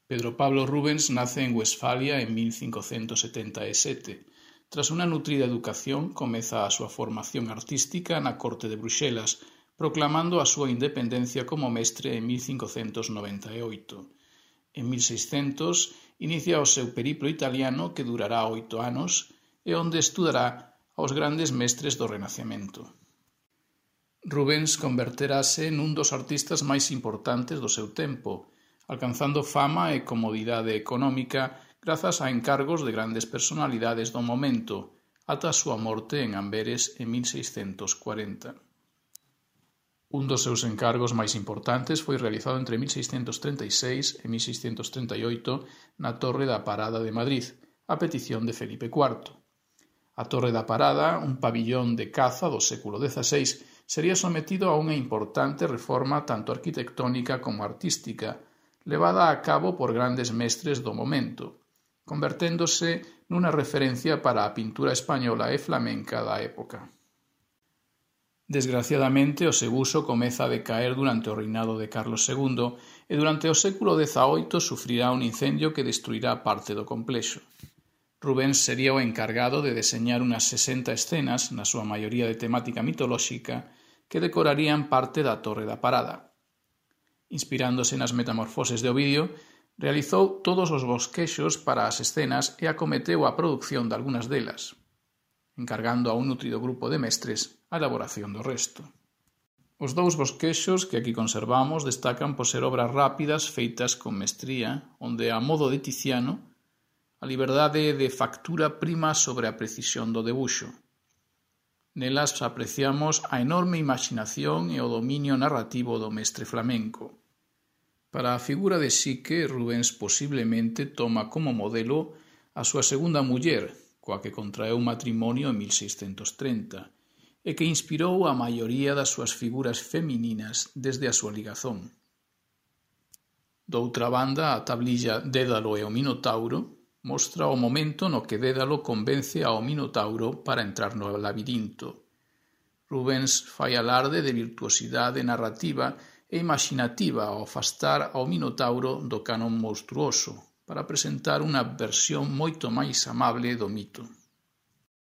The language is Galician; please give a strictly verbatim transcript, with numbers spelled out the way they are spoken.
Pedro Pablo Rubens nace en Westfalia en mil cincocentos setenta e sete. Tras unha nutrida educación, comeza a súa formación artística na corte de Bruxelas, proclamando a súa independencia como mestre en mil cincocentos noventa e oito. En mil seiscentos inicia o seu periplo italiano que durará oito anos e onde estudará aos grandes mestres do Renacemento. Rubens converterase nun dos artistas máis importantes do seu tempo, alcanzando fama e comodidade económica grazas a encargos de grandes personalidades do momento, ata a súa morte en Amberes en mil seiscentos cuarenta. Un dos seus encargos máis importantes foi realizado entre mil seiscentos trinta e seis e mil seiscentos trinta e oito na Torre da Parada de Madrid, a petición de Felipe cuarto. A Torre da Parada, un pabillón de caza do século dezaseis, sería sometido a unha importante reforma tanto arquitectónica como artística, levada a cabo por grandes mestres do momento, converténdose nunha referencia para a pintura española e flamenca da época. Desgraciadamente, o seu uso comeza a decaer durante o reinado de Carlos segundo e durante o século dezaoito sufrirá un incendio que destruirá parte do complexo. Rubens sería o encargado de deseñar unas sesenta escenas, na súa maioría de temática mitolóxica, que decorarían parte da Torre da Parada. Inspirándose nas Metamorfoses de Ovidio, realizou todos os bosquexos para as escenas e acometeu a produción de algunhas delas, encargando a un nutrido grupo de mestres a elaboración do resto. Os dous bosquexos que aquí conservamos destacan por ser obras rápidas feitas con mestría, onde, a modo de Tiziano, a liberdade de factura prima sobre a precisión do debuxo. Nelas apreciamos a enorme imaxinación e o dominio narrativo do mestre flamenco. Para a figura de Psique, Rubens posiblemente toma como modelo a súa segunda muller, coa que contraeu matrimonio en mil seiscentos trinta, e que inspirou a maioría das súas figuras femininas desde a súa ligazón. Doutra banda, a tablilla Dédalo e o Minotauro mostra o momento no que Dédalo convence ao Minotauro para entrar no labirinto. Rubens fai alarde de virtuosidade narrativa e imaxinativa ao afastar ao Minotauro do canon monstruoso, para presentar unha versión moito máis amable do mito.